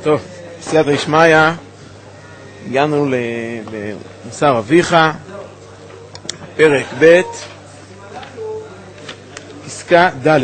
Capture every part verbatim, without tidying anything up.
טוב, סייעתא דשמיא, הגענו למוסר אביך, פרק ב', פסקה ד'.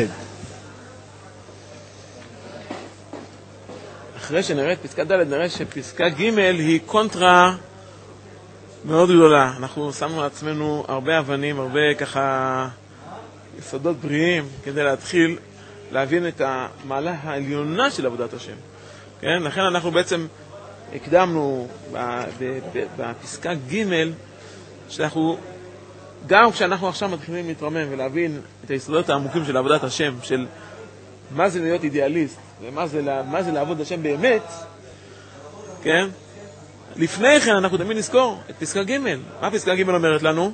אחרי שנראה את פסקה ד' נראה שפסקה ג' היא קונטרה מאוד גדולה. אנחנו שמנו לעצמנו הרבה אבנים, הרבה ככה יסודות בריאים כדי להתחיל להבין את המעלה העליונה של עבודת השם. כן? לכן אנחנו בעצם הקדמנו בפסקה ג' שאנחנו, גם כשאנחנו עכשיו מתחילים להתרומם ולהבין את היסודות העמוקים של עבודת השם, של מה זה להיות אידיאליסט ומה זה, מה זה לעבוד השם באמת, כן? לפני כן אנחנו תמיד נזכור את פסקה ג'. מה פסקה ג' אומרת לנו?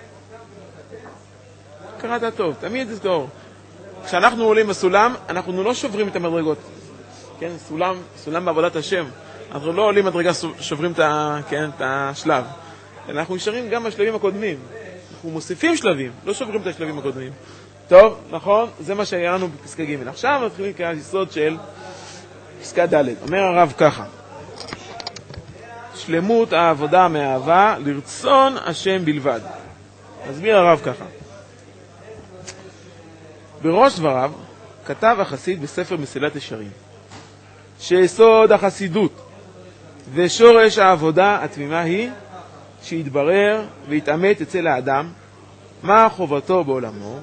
קראת טוב, תמיד תזכור. כשאנחנו עולים בסולם, אנחנו לא שוברים את המדרגות. כן, סולם, סולם בעבודת השם. אנחנו לא עולים מדרגה, שוברים את, כן, את השלב. אנחנו נשארים גם בשלבים הקודמים. אנחנו מוסיפים שלבים, לא שוברים את השלבים הקודמים. טוב, נכון? זה מה שהיה לנו בפסקה ג'. עכשיו נתחילים לקרוא יסוד של פסקה ד'. אומר הרב ככה: שלמות העבודה מהאהבה לרצון השם בלבד. מסביר הרב ככה: בראש דבריו כתב החסיד בספר מסילת ישרים שיסוד החסידות ושורש העבודה התמימה היא שיתברר ויתאמת אצל האדם מה חובתו בעולמו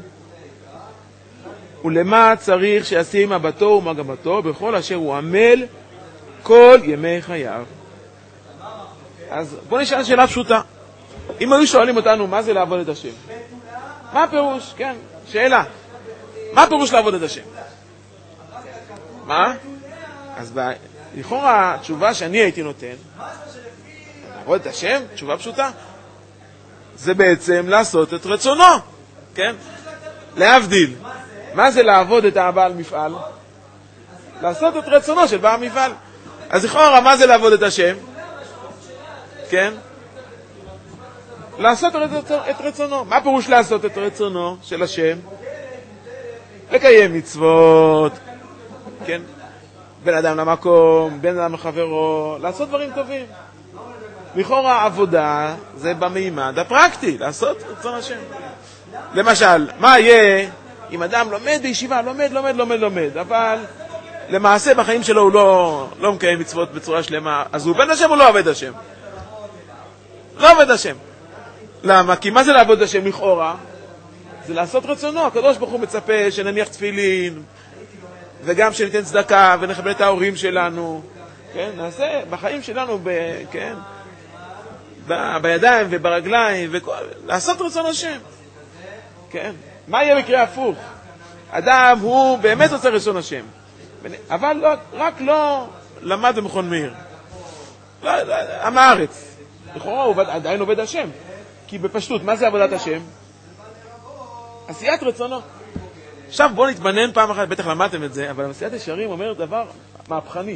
ולמה צריך שישים מבטו ומגמתו בכל אשר הוא עמל כל ימי חייו. אז בוא נשאל שאלה פשוטה. אם היו שואלים אותנו מה זה לעבוד את השם, מה הפירוש? כן, שאלה. מה הפירוש לעבוד את השם? מה? אז לכאורה התשובה שאני הייתי נותן, לעבוד את השם, תשובה פשוטה, זה בעצם לעשות את רצונו, כן? להבדיל. מה זה לעבוד את הבעל מפעל? לעשות את רצונו של בעל מפעל. אז לכאורה מה זה לעבוד את השם? כן? לעשות את רצונו. מה פירוש לעשות את רצונו של השם? לקיים מצוות, כן? בין אדם למקום, בין אדם לחברו, לעשות דברים טובים. לכאורה עבודה זה במימד הפרקטי, לעשות רצון השם. למשל, מה יהיה אם אדם לומד בישיבה, לומד, לומד, לומד, לומד, אבל למעשה בחיים שלו הוא לא, לא מקיים מצוות בצורה שלמה, אז הוא עובד השם או לא עובד השם? לא עובד השם. למה? כי מה זה לעבוד השם לכאורה? זה לעשות רצונו. הקדוש ברוך הוא מצפה שנניח תפילין, וגם שניתן צדקה ונכבד את ההורים שלנו, כן? נעשה בחיים שלנו, ב, כן? ב, בידיים וברגליים, וכל, לעשות רצון השם, כן? מה יהיה מקרה הפוך? אדם הוא באמת עושה רצון השם, אבל לא, רק לא למד במכון מאיר. לא, לא, עם הארץ. לכאורה הוא עדיין עובד השם. כי בפשטות, מה זה עבודת השם? עשיית רצונו. עכשיו בואו נתבנן פעם אחת, בטח למדתם את זה, אבל מסילת ישרים אומר דבר מהפכני.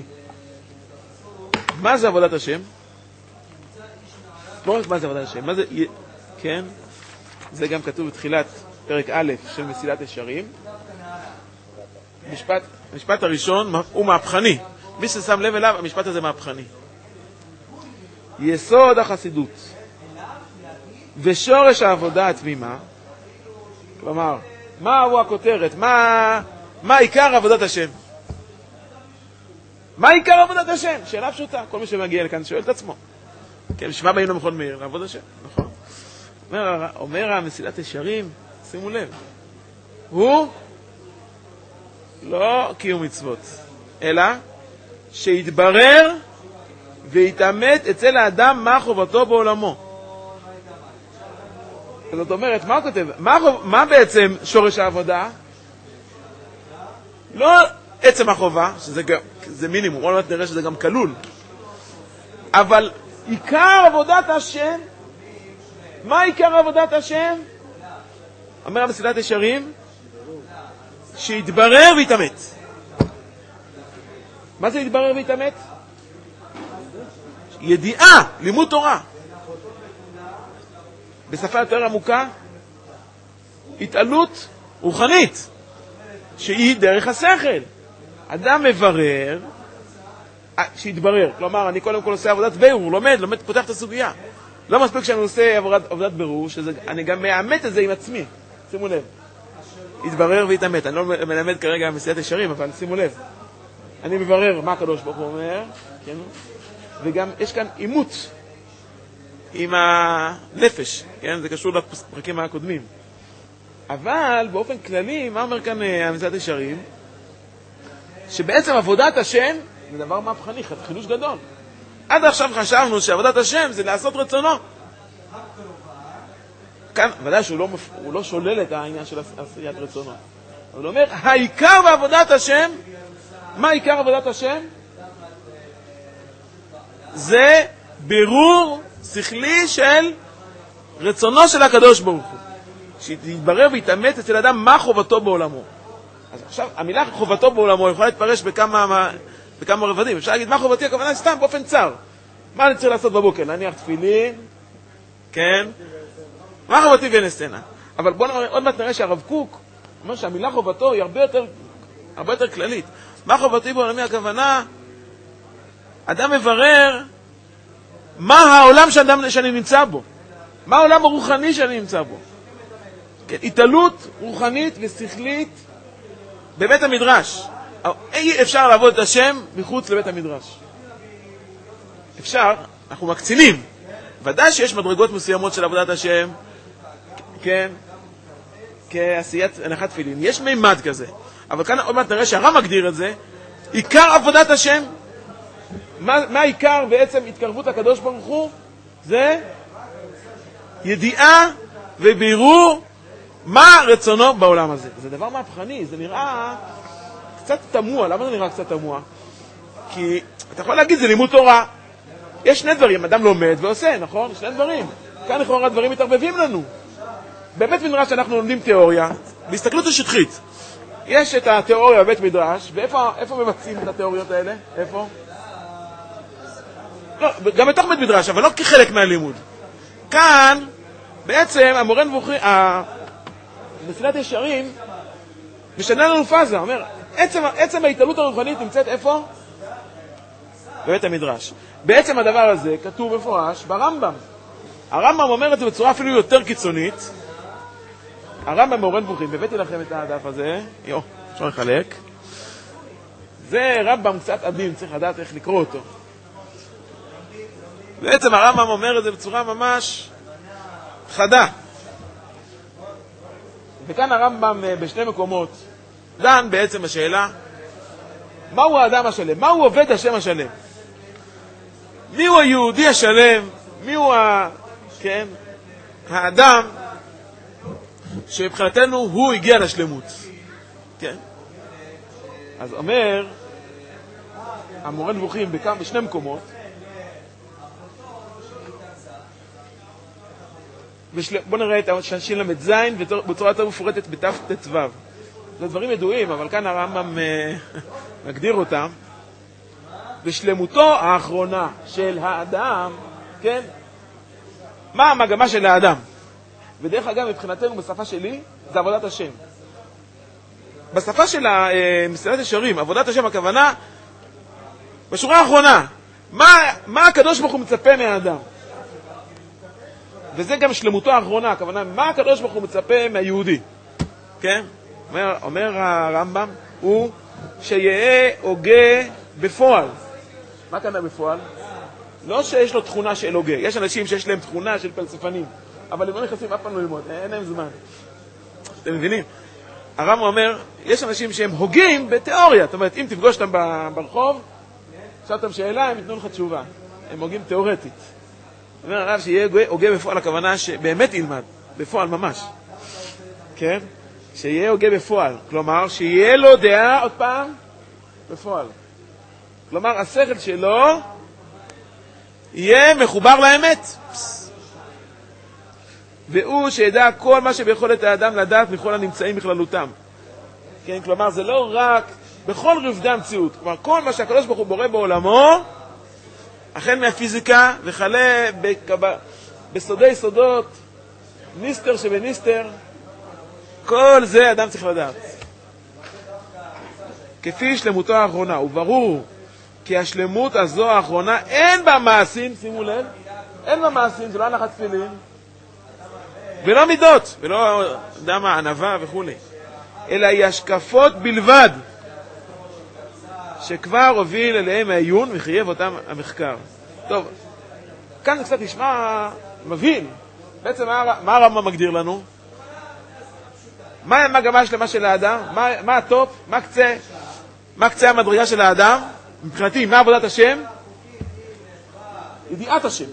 מה זה עבודת השם? לא רק מה זה עבודת השם, מה זה, כן? זה גם כתוב בתחילת פרק א' של מסילת ישרים. משפט, המשפט הראשון הוא מהפכני. מי ששם לב אליו, המשפט הזה מהפכני. יסוד החסידות ושורש העבודה התמימה, כלומר, מה הוא הכותרת? מה, מה עיקר עבודת השם? מה עיקר עבודת השם? שאלה פשוטה. כל מי שמגיע לכאן שואל את עצמו. כן, שמה באים למכון מאיר? לעבוד השם, נכון? אומר, אומר המסילת ישרים, שימו לב, הוא לא קיום מצוות, אלא שיתברר ויתאמת אצל האדם מה חובתו בעולמו. זאת אומרת, מה הוא כותב? מה, מה בעצם שורש העבודה? לא עצם החובה, שזה גם, זה מינימום, עוד מעט נראה שזה גם כלול. אבל עיקר עבודת השם, מה עיקר עבודת השם? אומר המסילת ישרים, שיתברר ויתאמת. מה זה יתברר ויתאמת? ידיעה, לימוד תורה. בשפה יותר עמוקה, התעלות רוחנית, שהיא דרך השכל. אדם מברר שיתברר. כלומר, אני קודם כל עושה עבודת בירור, לומד, לומד, פותח את הסוגיה. לא מספיק שאני עושה עבודת, עבודת בירור, שאני גם מאמת את זה עם עצמי. שימו לב. יתברר ויתאמת. אני לא מלמד כרגע מסילת ישרים, אבל שימו לב. אני מברר מה הקדוש ברוך הוא אומר, כן? וגם יש כאן אימות עם הנפש, כן? זה קשור לפרקים הקודמים. אבל באופן כללי, מה אומר כאן מסילת ישרים? שבעצם עבודת השם זה דבר מהפכני, חידוש גדול. עד עכשיו חשבנו שעבודת השם זה לעשות רצונו. כאן, ודאי שהוא לא, הוא לא שולל את העניין של עשיית רצונו. אבל הוא אומר, העיקר בעבודת השם, מה העיקר עבודת השם? זה בירור שכלי של רצונו של הקדוש ברוך הוא. שיתברר ויתאמת אצל אדם מה חובתו בעולמו. אז עכשיו, המילה חובתו בעולמו יכולה להתפרש בכמה, בכמה רבדים. אפשר להגיד, מה חובתי? הכוונה סתם באופן צר. מה אני צריך לעשות בבוקר? להניח תפילין, כן? מה חובתי ונסתנה? אבל בואו נראה, עוד מעט נראה שהרב קוק אומר שהמילה חובתו היא הרבה יותר, הרבה יותר כללית. מה חובתי בעולמי? הכוונה, אדם מברר מה העולם שאדם, שאני נמצא בו. מה העולם הרוחני שאני נמצא בו. כן, התעלות רוחנית ושכלית בבית המדרש. אי אפשר לעבוד את השם מחוץ לבית המדרש. אפשר, אנחנו מקצינים. ודאי שיש מדרגות מסוימות של עבודת השם, כן, כעשיית הנחת תפילין. יש מימד כזה. אבל כאן עוד מעט נראה שהר"ם מגדיר את זה. עיקר עבודת השם, מה, מה העיקר בעצם התקרבות הקדוש ברוך הוא? זה ידיעה ובירור מה רצונו בעולם הזה. זה דבר מהפכני, זה נראה קצת תמוה. למה זה נראה קצת תמוה? כי אתה יכול להגיד, זה לימוד תורה. יש שני דברים, אדם לומד ועושה, נכון? שני דברים. כאן לכאורה הדברים מתערבבים לנו. בבית מדרש אנחנו לומדים תיאוריה, בהסתכלות השטחית. יש את התיאוריה בבית מדרש, ואיפה איפה מבצעים את התיאוריות האלה? איפה? לא, גם בתוך בית מדרש, אבל לא כחלק מהלימוד. כאן, בעצם, המורה נבוכי, מסילת ישרים, משנה לנו פאזה, אומר, עצם, עצם ההתעלות הרוחנית נמצאת איפה? בבית המדרש. בעצם הדבר הזה כתוב מפורש ברמב"ם. הרמב"ם אומר את זה בצורה אפילו יותר קיצונית. הרמב"ם מורה נבוכים, הבאתי לכם את הדף הזה, יו, אפשר לחלק. זה רמב"ם קצת עדין, צריך לדעת איך לקרוא אותו. בעצם הרמב"ם אומר את זה בצורה ממש חדה. וכאן הרמב"ם בשני מקומות דן בעצם השאלה, מהו האדם השלם? מהו עובד השם השלם? מי הוא היהודי השלם? מי הוא ה... כן? האדם שבבחינתנו הוא הגיע לשלמות. כן? אז אומר המורה נבוכים בכמה, בשני מקומות, בשל... בוא נראה את השין למד זין בצורה יותר מפורטת בתף תצוו. זה דברים ידועים, אבל כאן הרמב"ם מגדיר אותם. בשלמותו האחרונה של האדם, כן? מה המגמה של האדם? ודרך אגב, מבחינתנו, בשפה שלי, זה עבודת השם. בשפה של מסילת ישרים, עבודת השם, הכוונה, בשורה האחרונה, מה, מה הקדוש ברוך הוא מצפה מהאדם? וזה גם שלמותו האחרונה, הכוונה, מה הקדוש ברוך הוא מצפה מהיהודי? כן? אומר, אומר הרמב"ם, הוא שיהיה הוגה בפועל. מה כאן בפועל? לא שיש לו תכונה של הוגה. יש אנשים שיש להם תכונה של פלספנים, אבל הם לא נכנסים אף פעם ללמוד, אין להם זמן. אתם מבינים? הרמב"ם אומר, יש אנשים שהם הוגים בתיאוריה. זאת אומרת, אם תפגוש אותם ברחוב, שאל אותם שאלה, הם ייתנו לך תשובה. הם הוגים תיאורטית. אומר הרב שיהיה הוגה בפועל, הכוונה שבאמת ילמד, בפועל ממש. כן? שיהיה הוגה בפועל. כלומר, שיהיה לו דעה, עוד פעם, בפועל. כלומר, השכל שלו יהיה מחובר לאמת. והוא שידע כל מה שביכולת האדם לדעת מכל הנמצאים בכללותם. כן, כלומר, זה לא רק בכל רבדי המציאות. כלומר, כל מה שהקדוש ברוך הוא בורא בעולמו, החל מהפיזיקה וכלה בקב... בסודי סודות, ניסטר שבניסטר, כל זה אדם צריך לדעת. כפי שלמותו האחרונה, וברור כי השלמות הזו האחרונה אין בה מעשים, שימו לב, אין בה מעשים, זה לא הנחת תפילין, ולא מידות, ולא יודע מה, ענווה וכו', אלא היא השקפות בלבד, שכבר הוביל אליהם העיון וחייב אותם המחקר. טוב, כאן זה קצת נשמע מבין. בעצם מה, מה הרמב"ם מגדיר לנו? מה המגמה השלמה של האדם? מה, מה הטופ? מה קצה? מה קצה המדרגה של האדם? מבחינתי, מה עבודת השם? ידיעת השם.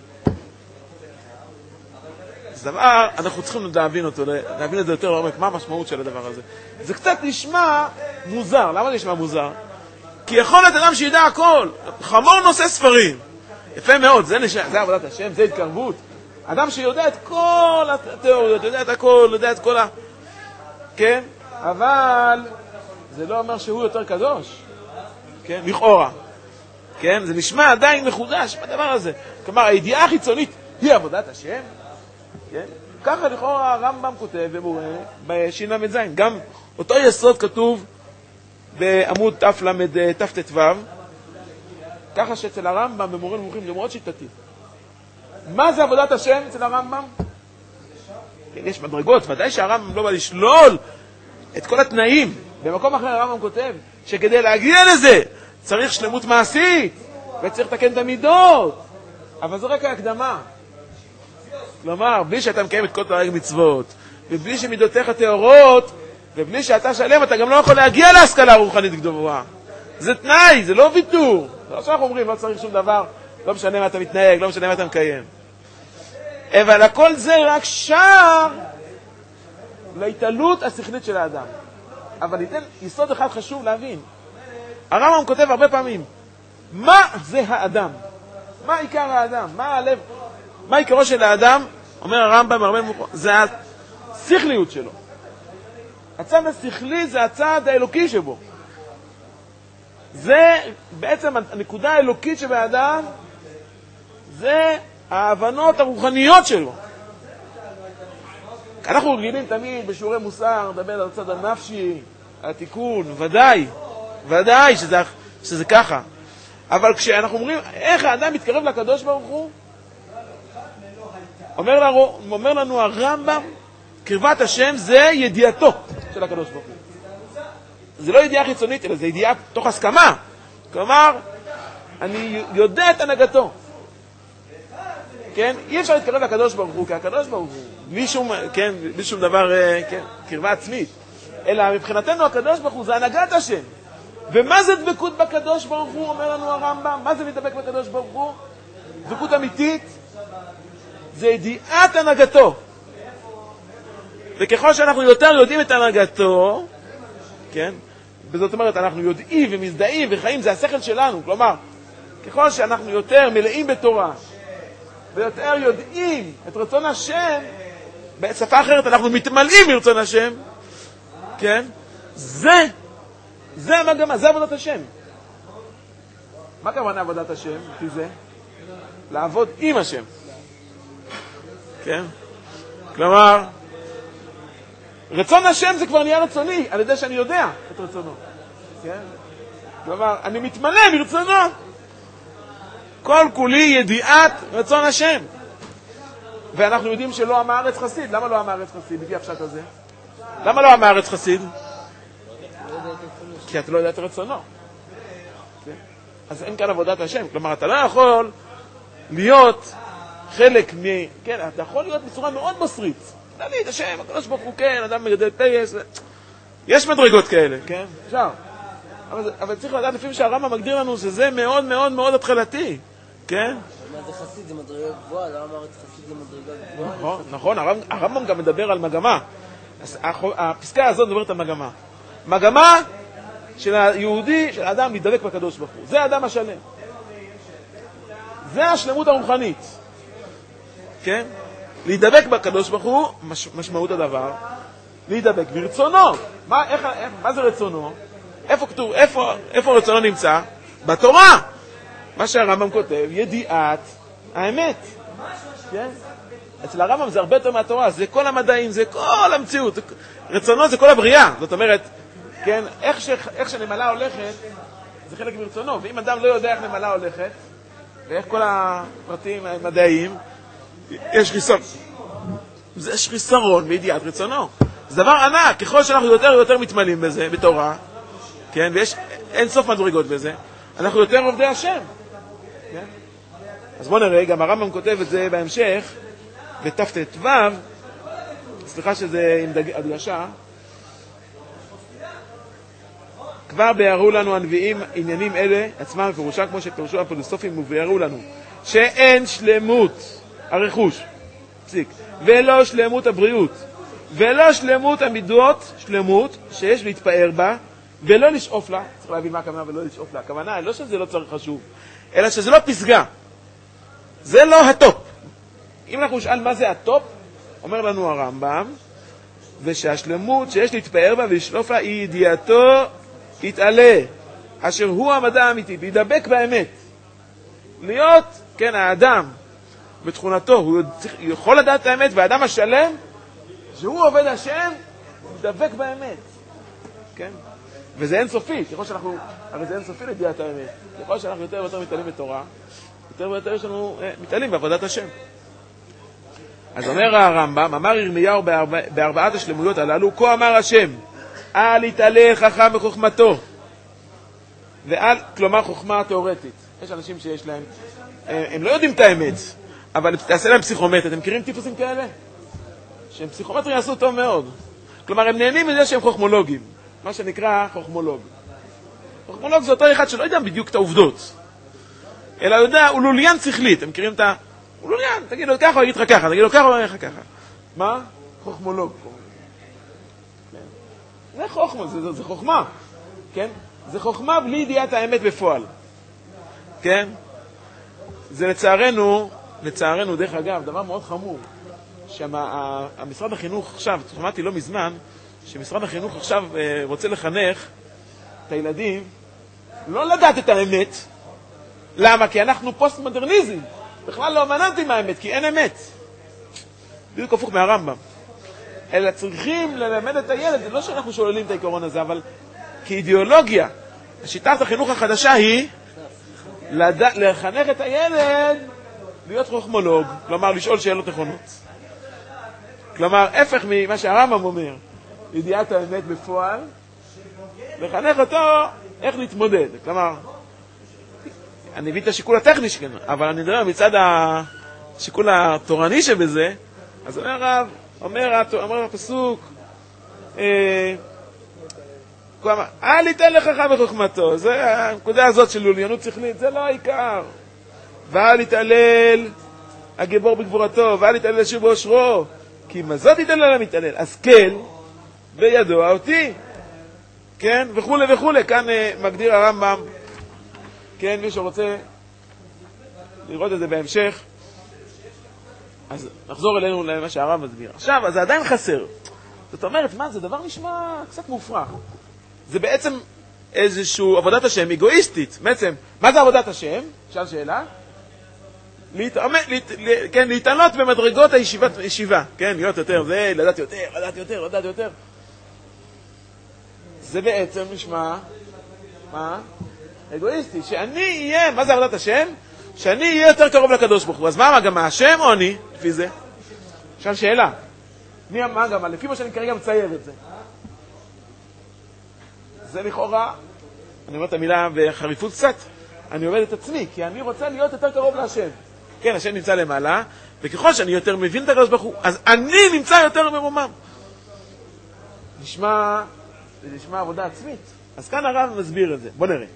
זה דבר, אנחנו צריכים להבין אותו, להבין את זה יותר לעומק, מה המשמעות של הדבר הזה. זה קצת נשמע מוזר. למה זה נשמע מוזר? כי יכול להיות אדם שידע הכל. חמור נושא ספרים. יפה מאוד, זה, נש... זה עבודת השם, זה התקרבות. אדם שיודע את כל התיאוריות, יודע את הכל, יודע את כל ה... כן? אבל זה לא אומר שהוא יותר קדוש. כן? לכאורה. כן? זה נשמע עדיין מחודש בדבר הזה. כלומר, הידיעה החיצונית היא עבודת השם. כן? ככה לכאורה הרמב"ם כותב ומורה בשין למד זין. גם אותו יסוד כתוב בעמוד תפט"ו, ככה שאצל הרמב"ם במורה נמוכים זה מאוד שיטתי. מה זה עבודת השם אצל הרמב"ם? כן, יש מדרגות, ודאי שהרמב"ם לא בא לשלול את כל התנאים. במקום אחר הרמב"ם כותב שכדי להגיע לזה צריך שלמות מעשית וצריך לתקן את המידות, אבל זה רק ההקדמה. כלומר, בלי שאתה מקיים את כל תרי"ג מצוות, ובלי שמידותיך טהורות, ובלי שאתה שלם, אתה גם לא יכול להגיע להשכלה רוחנית גבוהה. זה תנאי, זה לא ויתור. זה לא שאנחנו אומרים, לא צריך שום דבר, לא משנה מה אתה מתנהג, לא משנה מה אתה מקיים. אבל הכל זה רק שער להתעלות השכלית של האדם. אבל ניתן יסוד אחד חשוב להבין. הרמב"ם כותב הרבה פעמים, מה זה האדם? מה עיקר האדם? מה הלב? מה עיקרו של האדם? אומר הרמב"ם הרבה מוכר, זה השכליות שלו. הצד השכלי זה הצד האלוקי שבו. זה בעצם הנקודה האלוקית שבאדם, זה ההבנות הרוחניות שלו. אנחנו רגילים תמיד בשיעורי מוסר, לדבר על הצד הנפשי, על התיקון, ודאי, ודאי שזה, שזה ככה. אבל כשאנחנו אומרים, איך האדם מתקרב לקדוש ברוך הוא? אומר לנו, אומר לנו הרמב"ם, קרבת השם זה ידיעתו של הקדוש ברוך הוא. זה לא ידיעה חיצונית, אלא זה ידיעה תוך הסכמה. כלומר, אני יודע את הנהגתו. כן? אי אפשר להתקרב לקדוש ברוך הוא, כי הקדוש ברוך הוא, בלי שום, כן, בלי שום דבר, כן, קרבה עצמית. אלא מבחינתנו הקדוש ברוך הוא זה הנהגת השם. ומה זה דבקות בקדוש ברוך הוא, אומר לנו הרמב"ם? מה זה מתדבק בקדוש ברוך הוא? דבקות אמיתית זה ידיעת הנהגתו. וככל שאנחנו יותר יודעים את הנהגתו, כן? וזאת אומרת, אנחנו יודעים ומזדהים וחיים, זה השכל שלנו. כלומר, ככל שאנחנו יותר מלאים בתורה, ויותר יודעים את רצון השם, בשפה אחרת אנחנו מתמלאים מרצון השם, כן? זה, זה המגמה, זה עבודת השם. מה כוונה עבודת השם? כי זה לעבוד עם השם. כן? כלומר, רצון השם זה כבר נהיה רצוני, על ידי שאני יודע את רצונו. כן? כלומר, אני מתמלא מרצונו. כל כולי ידיעת רצון השם. ואנחנו יודעים שלא עם הארץ חסיד. למה לא עם הארץ חסיד? לפי הפשט הזה. למה לא עם הארץ חסיד? כי אתה לא יודע את רצונו. כן? אז אין כאן עבודת השם. כלומר, אתה לא יכול להיות חלק מ... כן, אתה יכול להיות בצורה מאוד מוסרית. להגיד, השם, הקדוש ברוך הוא, כן, אדם מגדל טייס. יש מדרגות כאלה, כן? אפשר. אבל, אבל צריך לדעת לפעמים שהרמב"ם מגדיר לנו שזה מאוד מאוד מאוד התחלתי, כן? מה זה חסיד? זה מדרגה גבוהה, למה אמרת חסיד זה מדרגה גבוהה? נכון, נכון, הרמב"ם גם מדבר על מגמה. הפסקה הזאת מדברת על מגמה. מגמה של היהודי, של האדם להידבק בקדוש ברוך הוא. זה האדם השלם. זה השלמות הרוחנית. כן? להידבק בקדוש ברוך הוא, מש, משמעות הדבר, להידבק ברצונו. מה, איך, איך, מה זה רצונו? איפה כתוב, איפה, איפה רצונו נמצא? בתורה. מה שהרמב"ם כותב, ידיעת האמת. כן? אצל הרמב"ם זה הרבה יותר מהתורה, זה כל המדעים, זה כל המציאות. רצונו זה כל הבריאה. זאת אומרת, כן, איך, ש, איך שנמלה הולכת, זה חלק מרצונו, ואם אדם לא יודע איך נמלה הולכת, ואיך כל הפרטים המדעיים, יש חיסרון. יש חיסרון בידיעת רצונו. זה דבר ענק, ככל שאנחנו יותר ויותר מתמלאים בזה, בתורה, כן, ויש אין סוף מדרגות בזה, אנחנו יותר עובדי השם. כן? אז בוא נראה, גם הרמב"ם כותב את זה בהמשך, בת"ט ו', סליחה שזה עם הדגשה, כבר ביארו לנו הנביאים עניינים אלה עצמם ופירושם כמו שפירשו הפילוסופים וביארו לנו שאין שלמות הרכוש, פסיק, ולא שלמות הבריאות, ולא שלמות המידות, שלמות שיש להתפאר בה ולא לשאוף לה. צריך להבין מה הכוונה ולא לשאוף לה. הכוונה לא שזה לא צריך חשוב, אלא שזה לא פסגה, זה לא הטופ. אם אנחנו נשאל מה זה הטופ, אומר לנו הרמב"ם, ושהשלמות שיש להתפאר בה ולשאוף לה היא ידיעתו יתעלה, אשר הוא המדע האמיתי, להידבק באמת. להיות, כן, האדם בתכונתו, הוא יכול לדעת את האמת, והאדם השלם, שהוא עובד השם, להידבק באמת. כן? וזה אינסופי, ככל שאנחנו, הרי זה אינסופי לידיעת האמת. ככל שאנחנו יותר ויותר מתעלים בתורה, יותר ויותר יש לנו אה, מתעלים בעבודת השם. אז אומר הרמב"ם, אמר ירמיהו בארבע, בארבעת השלמויות הללו, כה אמר השם, אל יתעלה חכם בחוכמתו, ואל, כלומר חוכמה תיאורטית. יש אנשים שיש להם, הם לא יודעים את האמת, אבל תעשה להם פסיכומטר. אתם מכירים טיפוסים כאלה? שהם פסיכומטרים יעשו טוב מאוד. כלומר, הם נהנים מזה שהם חוכמולוגים, מה שנקרא חוכמולוג. חוכמולוג זה אותו אחד שלא יודע בדיוק את העובדות, אלא יודע, הוא לוליין שכלית. אתם מכירים את ה... הוא לוליין, תגיד לו ככה, הוא יגיד לך ככה, תגיד לו ככה, הוא יגיד לך ככה. מה? חוכמולוג. זה חוכמה, זה, זה חוכמה, כן? זה חוכמה בלי ידיעת האמת בפועל, כן? זה לצערנו, לצערנו, דרך אגב, דבר מאוד חמור, שהמשרד החינוך עכשיו, שמעתי לא מזמן, שמשרד החינוך עכשיו רוצה לחנך את הילדים לא לדעת את האמת. למה? כי אנחנו פוסט-מודרניזם, בכלל לא מנעתי מהאמת, כי אין אמת. בדיוק הפוך מהרמב"ם. אלא צריכים ללמד את הילד, זה לא שאנחנו שוללים את העיקרון הזה, אבל כאידיאולוגיה, שיטת החינוך החדשה היא לד... לחנך את הילד להיות חוכמולוג, כלומר לשאול שאלות נכונות. כלומר, הפך ממה שהרמב"ם אומר, ידיעת האמת בפועל, לחנך אותו איך להתמודד. כלומר, אני מבין את השיקול הטכני שכן, אבל אני מדבר מצד השיקול התורני שבזה. אז אומר הרב, אומר, אומר הפסוק, אה, אל יתן לך חכם בחוכמתו. זה הנקודה הזאת של לוליינות שכלית, זה לא העיקר. ואל יתעלל הגיבור בגבורתו, ואל יתעלל השיר באושרו, כי מזאת יתן לה למתעלל. אז כן, וידוע אותי, כן, וכו' וכו'. כאן אה, מגדיר הרמב"ם, כן, מי שרוצה לראות את זה בהמשך, אז נחזור אלינו למה שהרב מסביר. עכשיו, אז זה עדיין חסר. זאת אומרת, מה, זה דבר נשמע קצת מופרך. זה בעצם איזושהי עבודת השם אגואיסטית. בעצם, מה זה עבודת השם? שאל שאלה. להתעמת, להת, כן, להתעלות במדרגות הישיבת, ישיבה. כן, להיות יותר, זה, לדעת יותר, לדעת יותר, לדעת יותר. זה בעצם נשמע, מה? אגואיסטי. שאני אהיה, מה זה עבודת השם? שאני אהיה יותר קרוב לקדוש ברוך הוא. אז מה המגמה? השם או אני? לפי זה? שאל שאלה. מי המגמה? לפי מה שאני כרגע מצייר את זה. זה לכאורה, אני אומר את המילה בחריפות קצת, אני עובד את עצמי, כי אני רוצה להיות יותר קרוב להשם. כן, השם נמצא למעלה, וככל שאני יותר מבין את הקדוש ברוך הוא, אז אני נמצא יותר מרומם. נשמע, זה נשמע עבודה עצמית. אז כאן הרב מסביר את זה. בוא נראה.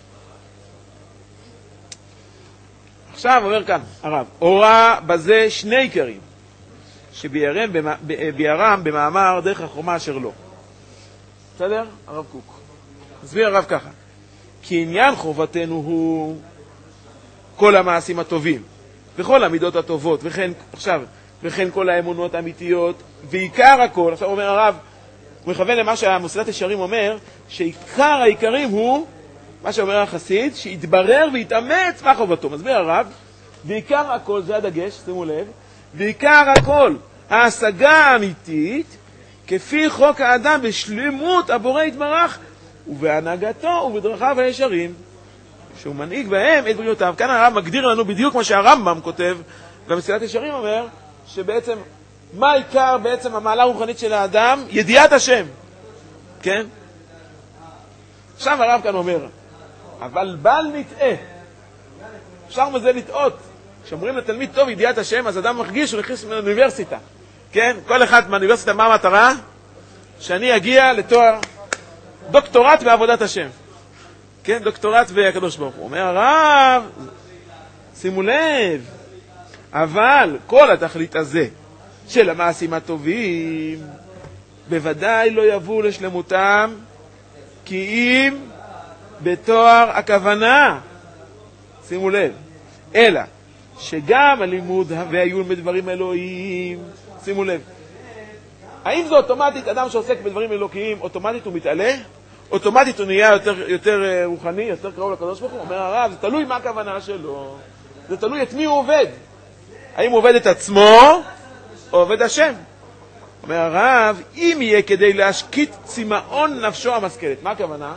עכשיו אומר כאן הרב, הורה בזה שני עיקרים, שביארם ביארם במאמר דרך החוכמה אשר לו. בסדר? הרב קוק. מסביר הרב ככה, כי עניין חובתנו הוא כל המעשים הטובים, וכל המידות הטובות, וכן, עכשיו, וכן כל האמונות האמיתיות, ועיקר הכל, עכשיו אומר הרב, הוא מכוון למה שהמוסילת ישרים אומר, שעיקר העיקרים הוא, מה שאומר החסיד, שיתברר ויתאמץ מה חובתו. מסביר הרב, ועיקר הכל, זה הדגש, שימו לב, ועיקר הכל, ההשגה האמיתית, כפי חוק האדם בשלמות הבורא יתברך, ובהנהגתו ובדרכיו הישרים, שהוא מנהיג בהם את בריאותיו. כאן הרב מגדיר לנו בדיוק מה שהרמב"ם כותב, והמסילת ישרים אומר, שבעצם, מה העיקר בעצם המעלה הרוחנית של האדם? ידיעת השם. כן? עכשיו הרב כאן אומר, אבל בל נטעה. אפשר מזה לטעות. כשאומרים לתלמיד טוב ידיעת השם, אז אדם מרגיש שהוא נכנס מאוניברסיטה. כן? כל אחד מהאוניברסיטה, מה המטרה? שאני אגיע לתואר דוקטורט בעבודת השם. כן? דוקטורט והקדוש ברוך הוא. אומר הרב, שימו לב, אבל כל התכלית הזה של המעשים הטובים בוודאי לא יבואו לשלמותם כי אם בתואר הכוונה, שימו לב, אלא שגם הלימוד והעיון בדברים אלוהיים, שימו לב, האם זה אוטומטית אדם שעוסק בדברים אלוקיים, אוטומטית הוא מתעלה? אוטומטית הוא נהיה יותר, יותר רוחני, יותר קרוב לקדוש ברוך הוא? אומר הרב, זה תלוי מה הכוונה שלו, זה תלוי את מי הוא עובד, האם הוא עובד את עצמו או עובד השם. אומר הרב, אם יהיה כדי להשקיט צמאון נפשו המשכלת, מה הכוונה?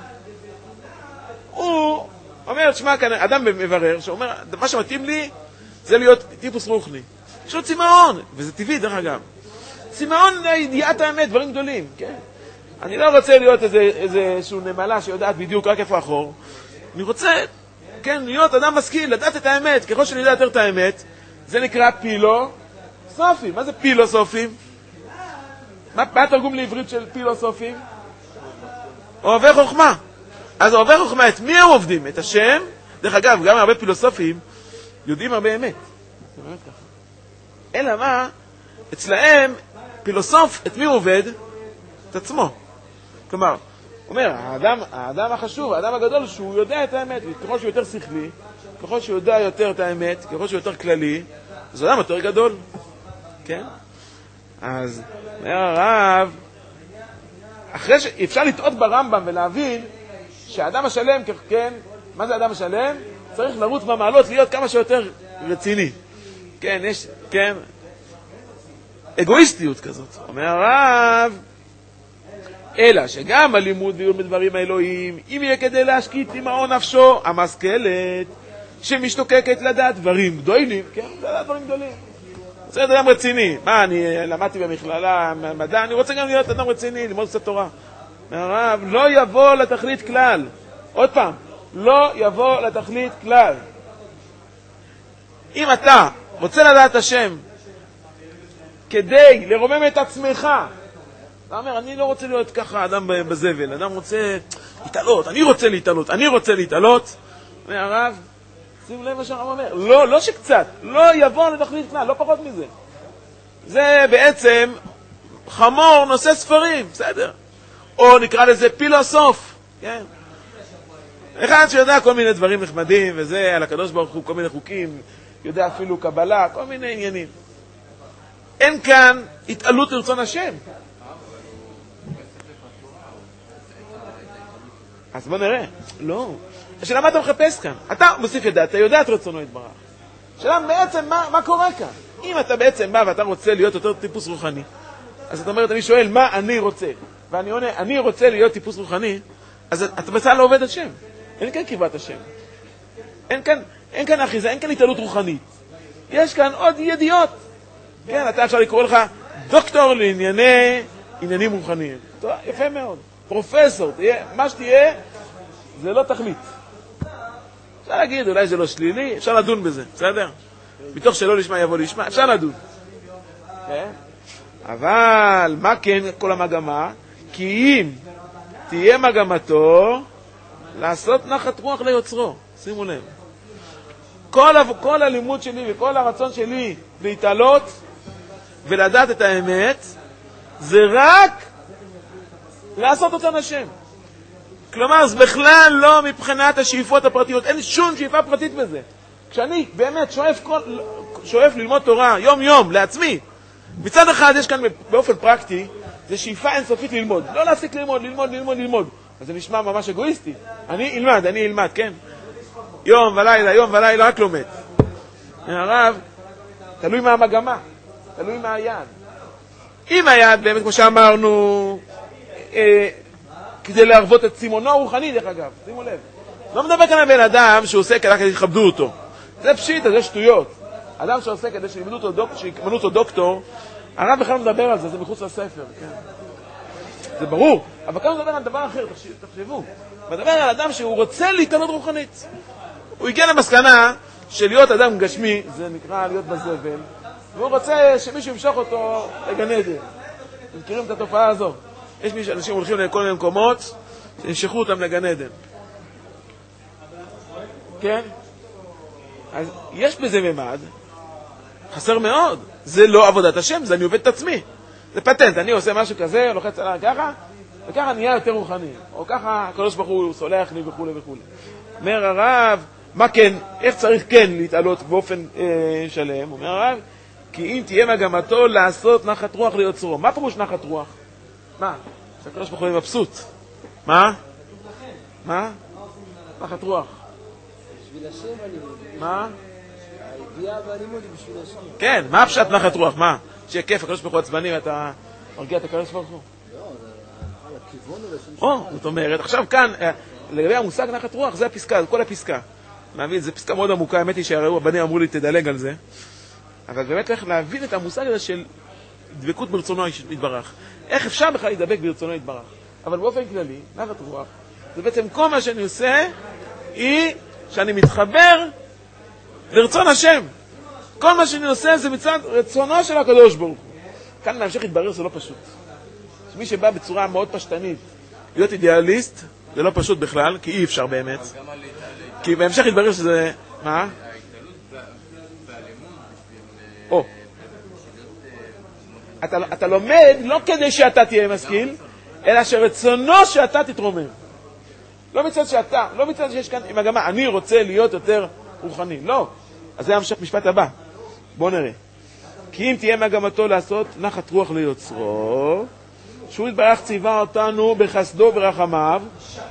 הוא אומר, תשמע, אדם מברר, שאומר, מה שמתאים לי זה להיות טיפוס רוחני. יש לו צמאון, וזה טבעי דרך אגב. צמאון לידיעת האמת, דברים גדולים, כן? אני לא רוצה להיות איזה, איזשהו נמלה שיודעת בדיוק רק איפה אחור. אני רוצה, כן, להיות אדם משכיל, לדעת את האמת. ככל שאני יודע יותר את האמת, זה נקרא פילוסופים. מה זה פילוסופים? מה, מה התרגום לעברית של פילוסופים? אוהבי חוכמה. אז אוהבי חוכמה, את מי הם עובדים? את השם? דרך אגב, גם הרבה פילוסופים יודעים הרבה אמת. זה באמת ככה. אלא מה? אצלהם, פילוסוף, את מי הוא עובד? את עצמו. כלומר, אומר, האדם, האדם החשוב, האדם הגדול, שהוא יודע את האמת, ככל שהוא יותר שכלי, ככל שהוא יודע יותר את האמת, ככל שהוא יותר כללי, אז הוא אדם יותר גדול. כן? אז, אומר הרב, אחרי שאפשר לטעות ברמב"ם ולהבין שהאדם השלם, כן, מה זה האדם השלם? צריך לרוץ במעלות, להיות כמה שיותר רציני. כן, יש, כן, אגואיסטיות כזאת. אומר הרב, אלא שגם הלימוד ועיון בדברים האלוהים, אם יהיה כדי להשקיט צמאון נפשו המשכלת, שמשתוקקת לדעת דברים גדולים, כן, לדעת דברים גדולים. זה אדם רציני. מה, אני למדתי במכללה, מדע, אני רוצה גם להיות אדם רציני, ללמוד קצת תורה. הרב, לא יבוא לתכלית כלל. עוד פעם, לא יבוא לתכלית כלל. אם אתה רוצה לדעת השם כדי לרומם את עצמך, אתה אומר, אני לא רוצה להיות ככה אדם בזבל, אדם רוצה להתעלות, אני רוצה להתעלות, אני רוצה להתעלות. אומר הרב, שים לב מה שהרב אומר, לא, לא שקצת, לא יבוא לתכלית כלל, לא פחות מזה. זה בעצם חמור נושא ספרים, בסדר. או נקרא לזה פילוסוף, כן. אחד שיודע כל מיני דברים נחמדים, וזה על הקדוש ברוך הוא, כל מיני חוקים, יודע אפילו קבלה, כל מיני עניינים. אין כאן התעלות לרצון השם. אז בוא נראה. לא. השאלה מה אתה מחפש כאן? אתה מוסיף ידע, אתה יודע את רצונו יתברך. השאלה בעצם מה, מה קורה כאן? אם אתה בעצם בא ואתה רוצה להיות יותר טיפוס רוחני, אז אתה אומר, אני שואל מה אני רוצה, ואני עונה, אני רוצה להיות טיפוס רוחני, אז אתה בכלל לא עובד השם. אין כאן קרבת השם. אין כאן, אין כאן אחיזה, אין כאן התעלות רוחנית. יש כאן עוד ידיעות. כן, אתה אפשר לקרוא לך דוקטור לענייני עניינים רוחניים. טוב, יפה מאוד. פרופסור, תהיה, מה שתהיה, זה לא תכלית. אפשר להגיד, אולי זה לא שלילי, אפשר לדון בזה, בסדר? מתוך שלא לשמה יבוא לשמה, אפשר לדון. כן? אבל מה כן כל המגמה? כי אם תהיה מגמתו לעשות נחת רוח ליוצרו, שימו לב. כל, כל הלימוד שלי וכל הרצון שלי להתעלות ולדעת את האמת, זה רק לעשות אותן השם. כלומר, זה בכלל לא מבחינת השאיפות הפרטיות, אין שום שאיפה פרטית בזה. כשאני באמת שואף, כל, שואף ללמוד תורה יום יום לעצמי, מצד אחד יש כאן באופן פרקטי, זה שאיפה אינסופית ללמוד. לא להפסיק ללמוד, ללמוד, ללמוד, ללמוד. אז זה נשמע ממש אגואיסטי. אני אלמד, אני אלמד, כן? יום ולילה, יום ולילה, רק לומד. הרב, תלוי מה המגמה, תלוי מה היעד. אם היעד, באמת כמו שאמרנו, אה, כדי להרבות את סימונו הרוחני, דרך אגב, שימו לב. לא מדבר כאן על בן אדם שעושה כדי שיכבדו אותו. זה פשיט, זה שטויות. אדם שעושה כדי שיקמנו אותו, דוק, אותו דוקטור, הרב בכלל מדבר על זה, זה מחוץ לספר, כן. זה ברור, אבל כאן מדבר על דבר אחר, תחשבו. מדבר על אדם שהוא רוצה להתעלות רוחנית. הוא הגיע למסקנה של להיות אדם גשמי, זה נקרא להיות בזבל, והוא רוצה שמישהו ימשוך אותו לגן עדן. אתם מכירים את התופעה הזו? יש מישהו, אנשים הולכים לכל מיני מקומות, שימשכו אותם לגן עדן. כן? אז יש בזה ממד, חסר מאוד. זה לא עבודת השם, זה אני עובד את עצמי. זה פטנט, אני עושה משהו כזה, לוחץ עליי ככה, וככה נהיה יותר רוחני. או ככה, הקדוש ברוך הוא סולח לי וכו' וכו'. אומר הרב, מה כן, איך צריך כן להתעלות באופן אה, שלם? אומר הרב, כי אם תהיה מגמתו לעשות נחת רוח ליוצרו. מה פירוש נחת רוח? מה? שהקדוש ברוך הוא מבסוט. מה? מה? נחת רוח. בשביל השם הלימוד. מה? הידיעה והלימוד היא בשביל השם. כן, מה פשט נחת רוח? מה? שיהיה כיף, הקדוש ברוך הוא עצבני ואתה מרגיע את הקדוש ברוך הוא. לא, זה הכיוון הוא לשם או, זאת אומרת, עכשיו כאן, לגבי המושג נחת רוח, זה הפסקה, זה כל הפסקה. להבין, זו פסקה מאוד עמוקה, האמת היא שהבנים אמרו לי, תדלג על זה. אבל באמת צריך להבין את המושג הזה של דבקות ברצונו יתברך. איך אפשר בכלל להידבק ברצונו יתברך? אבל באופן כללי, נחת רוח, זה בעצם כל מה שאני עושה, היא שאני מתחבר לרצון השם. כל מה שאני עושה זה מצד רצונו של הקדוש ברוך הוא. כאן להמשיך להתברר זה לא פשוט. מי שבא בצורה מאוד פשטנית, להיות אידיאליסט, זה לא פשוט בכלל, כי אי אפשר באמת. כי בהמשך התברר שזה... מה? או. אתה לומד לא כדי שאתה תהיה משכיל, אלא שרצונו שאתה תתרומם. לא מצד שאתה, לא מצד שיש כאן מגמה, אני רוצה להיות יותר רוחני. לא. אז זה המשך משפט הבא. בואו נראה. כי אם תהיה מגמתו לעשות נחת רוח ליוצרו, שהוא יתברך ציווה אותנו בחסדו וברחמיו,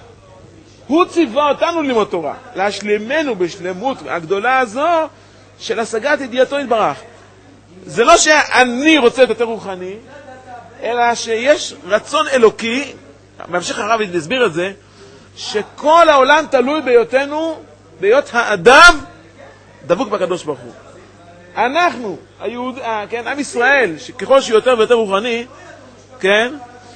הוא ציווה אותנו ללמוד תורה, להשלימנו בשלמות הגדולה הזו של השגת ידיעתו יתברך. זה לא שאני רוצה להיות יותר רוחני, אלא שיש רצון אלוקי, בהמשך הרב יסביר את זה, שכל העולם תלוי בהיותנו, בהיות האדם דבוק בקדוש ברוך הוא. אנחנו, היהוד, כן, עם ישראל, שככל שהוא יותר ויותר רוחני, כן,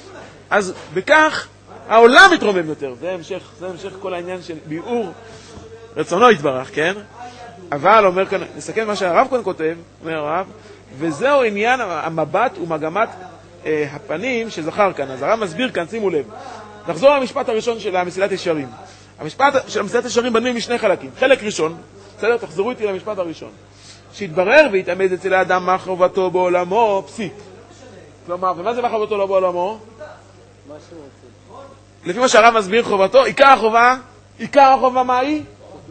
אז בכך העולם מתרומם יותר. זה המשך, זה המשך כל העניין של ביאור רצונו יתברך, כן? אבל אומר כאן, נסכם מה שהרב כאן כותב, אומר הרב, וזהו עניין המבט ומגמת אה, הפנים שזכר כאן. אז הרב מסביר כאן, שימו לב. נחזור למשפט הראשון של המסילת ישרים. המשפט של המסילת ישרים בנוי משני חלקים. חלק ראשון, בסדר, תחזרו איתי למשפט הראשון. שהתברר והתעמד אצל האדם מה חובתו בעולמו, פסיק. כלומר, ומה זה מה חובתו לא בעולמו? מה שהוא רוצה. לפי מה שהרב מסביר חובתו, עיקר החובה, עיקר החובה מה היא?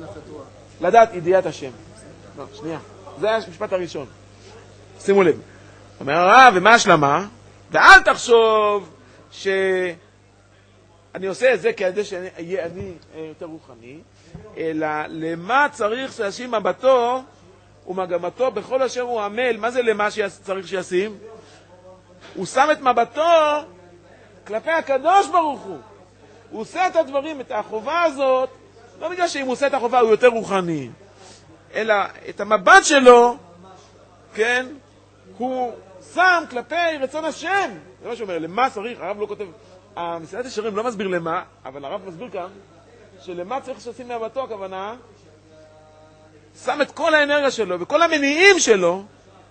לדעת ידיעת השם. לא, שנייה. זה היה המשפט הראשון. שימו לב. אומר הרב, ומה השלמה? ואל תחשוב שאני עושה את זה כדי שאהיה אני יותר רוחני, אלא למה צריך שישים מבטו ומגמתו בכל אשר הוא עמל. מה זה למה שצריך שישים? הוא שם את מבטו כלפי הקדוש ברוך הוא. הוא עושה את הדברים, את החובה הזאת, לא בגלל שאם הוא עושה את החובה הוא יותר רוחני, אלא את המבט שלו, כן, הוא שם כלפי רצון השם. זה מה שאומר, למה צריך, הרב לא כותב, המסילת ישרים לא מסביר למה, אבל הרב מסביר כאן, שלמה צריך שישים מבטו, הכוונה, שם את כל האנרגיה שלו וכל המניעים שלו,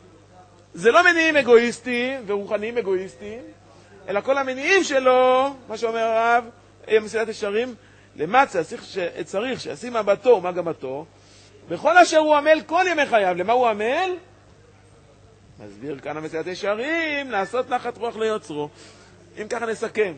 זה לא מניעים אגואיסטיים ורוחניים אגואיסטיים, אלא כל המניעים שלו, מה שאומר הרב, מסילת ישרים, למה צריך שישים מבטו ומגמתו, בכל אשר הוא עמל כל ימי חייו. למה הוא עמל? מסביר כאן המסילת ישרים, לעשות נחת רוח ליוצרו. אם ככה נסכם.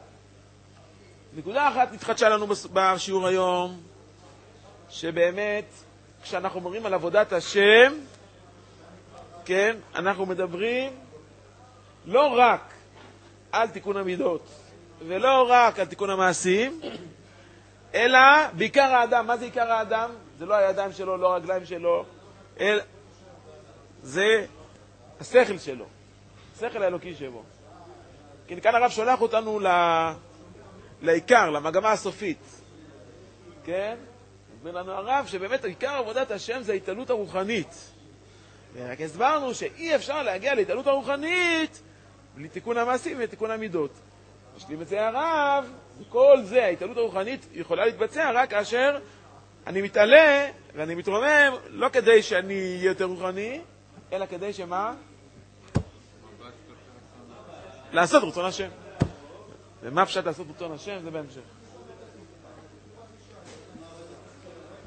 נקודה אחת התחדשה לנו בשיעור היום, שבאמת, כשאנחנו אומרים על עבודת השם, כן, אנחנו מדברים לא רק על תיקון המידות, ולא רק על תיקון המעשים, אלא בעיקר האדם. מה זה עיקר האדם? זה לא הידיים שלו, לא הרגליים שלו, אלא זה השכל שלו, השכל האלוקי שבו. כי כאן הרב שולח אותנו ל... לעיקר, למגמה הסופית. כן? אומר לנו הרב שבאמת עיקר עבודת השם זה ההתעלות הרוחנית. ורק הסברנו שאי אפשר להגיע להתעלות הרוחנית בלי תיקון המעשים ותיקון המידות. משלים את זה הרב, וכל זה, ההתעלות הרוחנית יכולה להתבצע רק כאשר אני מתעלה ואני מתרומם, לא כדי שאני אהיה יותר רוחני, אלא כדי שמה? לעשות רצון השם. ומה פשט לעשות רצון השם? זה בהמשך.